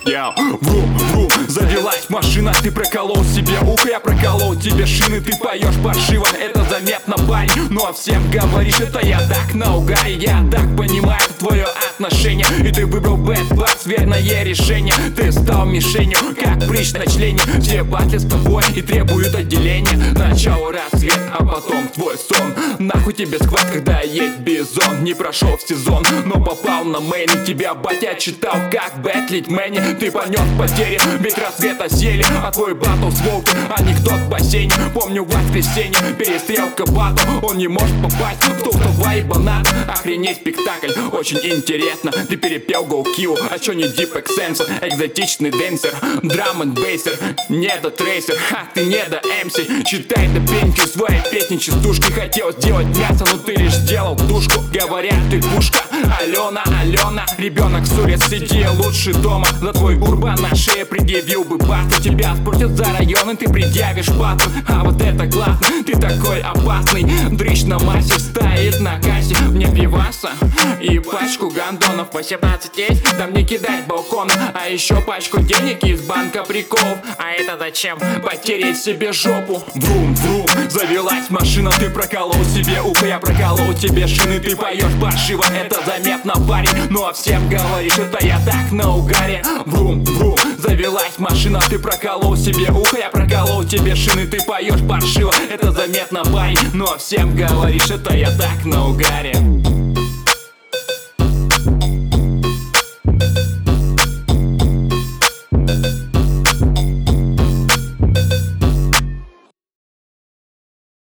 Врум, завелась машина, ты проколол себе ухо, я проколол тебе шины, ты поешь паршиво, это заметно, парень. Ну а всем говоришь, это я так на угаре, я так понимаю твое отношение, и ты выбрал Bad Box, верное решение. Ты стал мишенью, как прыщ на члене. Все батли с тобой и требуют отделения. Начало рассвет, а потом твой сон. Нахуй тебе схват, когда есть бизон. Не прошел в сезон, но попал на мейн. Тебя батя читал, как бэтлить мэни. Ты понес потери, ведь рассвета сели. А твой батл с волком, анекдот в бассейне. Помню воскресенье, перестрелка батл. Он не может попасть в толстого и банан. Охренеть спектакль, очень интересно. Ты перепел Go Kill, а чё не Deep Extension? Экзотичный дэнсер, драм энд бейсер. Не до трейсер, ха, ты не до MC. Читай до пеньки своей песни частушки. Хотел сделать мясо, но ты лишь сделал тушку. Говорят, ты пушка, Алена, ребенок с улиц, сиди лучше дома. За твой урбан на шее предъявил бы паспорт. Тебя спросят за район, и ты предъявишь паспорт. А вот это классно, ты такой опасный. Дрищ на массе стоит на кассе. Мне пиваса и пачку гандонов. По 17 есть, там не кидать балкон. А еще пачку денег из банка приколов. А это зачем? Потереть себе жопу. Врум, завелась машина, ты проколол себе ухо, я проколол тебе шины, ты поешь паршиво, это заметно, парень. Ну а всем говоришь, это я так на угаре. Врум, завелась машина, ты проколол себе ухо, я проколол тебе шины, ты поешь паршиво, это заметно, парень. Ну а всем говоришь, это я так на угаре.